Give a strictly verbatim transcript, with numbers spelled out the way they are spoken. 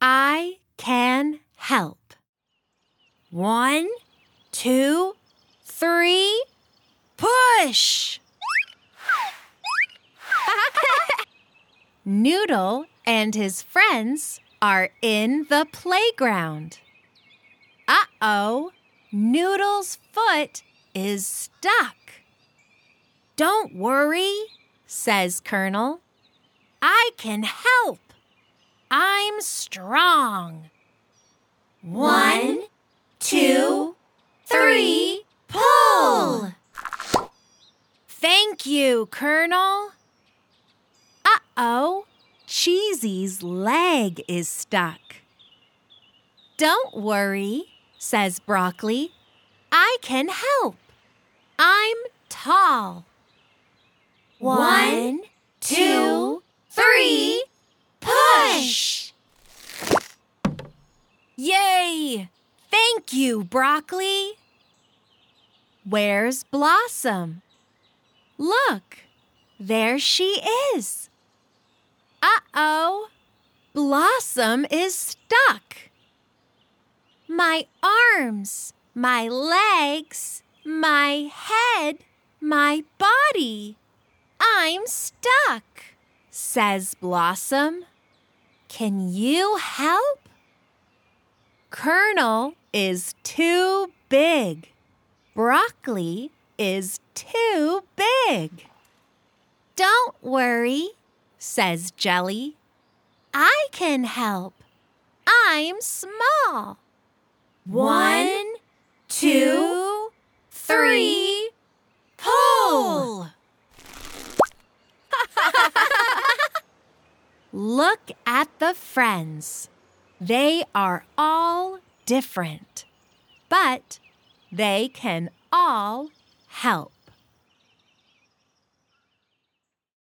I can help. One, two, three, push! Noodle and his friends are in the playground. Uh-oh, Noodle's foot is stuck. Don't worry, says Colonel. I can help. I'm strong. One, two, three, pull! Thank you, Colonel. Uh-oh, Cheesy's leg is stuck. Don't worry, says Broccoli. I can help. I'm tall. One, two, three, push! Yay! Thank you, Broccoli. Where's Blossom? Look, there she is. Uh-oh, Blossom is stuck. My arms, my legs, my head, my body. I'm stuck, says Blossom. Can you help? Colonel is too big. Broccoli is too big. Don't worry, says Jelly. I can help. I'm small. One, two, three, pull! Look at the friends. They are all different, but they can all help.